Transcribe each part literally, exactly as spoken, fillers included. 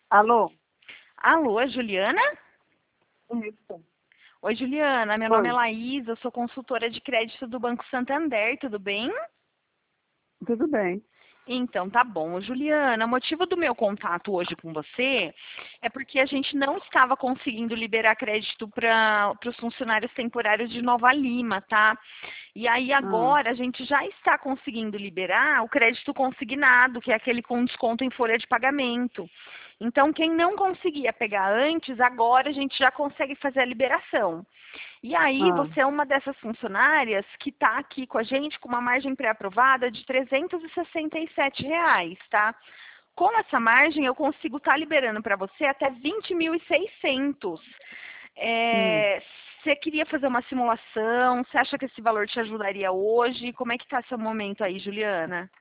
Alô? Alô, Juliana? Isso. Oi, Juliana. Meu nome é Oi. Laísa, eu sou consultora de crédito do Banco Santander, tudo bem? Tudo bem. Então, tá bom. Juliana, o motivo do meu contato hoje com você é porque a gente não estava conseguindo liberar crédito para os funcionários temporários de Nova Lima, tá? E aí Ah, agora a gente já está conseguindo liberar o crédito consignado, que é aquele com desconto em folha de pagamento. Então, quem não conseguia pegar antes, agora a gente já consegue fazer a liberação. E aí, ah. você é uma dessas funcionárias que está aqui com a gente com uma margem pré-aprovada de trezentos e sessenta e sete reais, tá? Com essa margem, eu consigo estar liberando para você até vinte mil e seiscentos. Hum. É, você queria fazer uma simulação? Você acha que esse valor te ajudaria hoje? Como é que está seu momento aí, Juliana?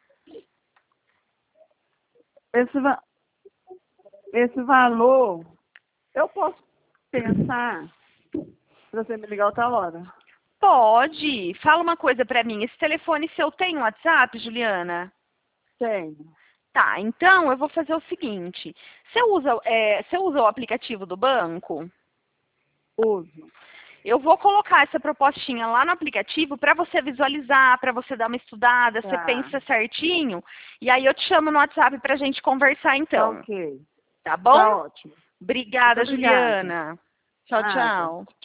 Esse, va- esse valor, eu posso pensar para você me ligar outra hora? Pode. Fala uma coisa para mim. Esse telefone seu tem WhatsApp, Juliana? Tenho. Tá, então eu vou fazer o seguinte. Você usa, é, você usa o aplicativo do banco? Uso. Eu vou colocar essa propostinha lá no aplicativo para você visualizar, para você dar uma estudada, você Tá. pensa certinho, e aí eu te chamo no WhatsApp para a gente conversar Tá então. ok. Tá bom? Tá ótimo. Muito Obrigada, obrigada. Juliana. Tchau, Nada. tchau.